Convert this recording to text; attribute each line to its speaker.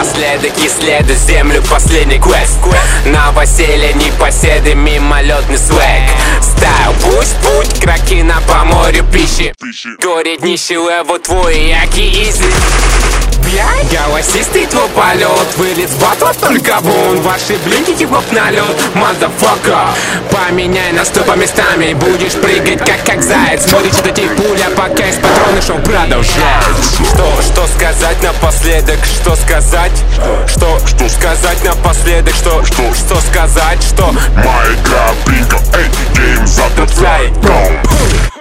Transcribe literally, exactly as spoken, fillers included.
Speaker 1: напоследок исследуй землю, последний квест. Новоселье, непоседы, мимолетный свек. Стайл, пусть путь, кракена по морю пищи. Горит нищий левел твой, яки изи. Голосистый твой полет, вылет с батла только бун. Ваши блинки типа налет, мазафака. Поменяй нас по местами, будешь прыгать как как заяц. Смотри, что ты пуля, пока из патроны шоу продолжается. Что, что сказать напоследок, что сказать? Что, что сказать напоследок, что, что, что сказать, что?
Speaker 2: Моя игра, бинго, эй, гейм запускай, go!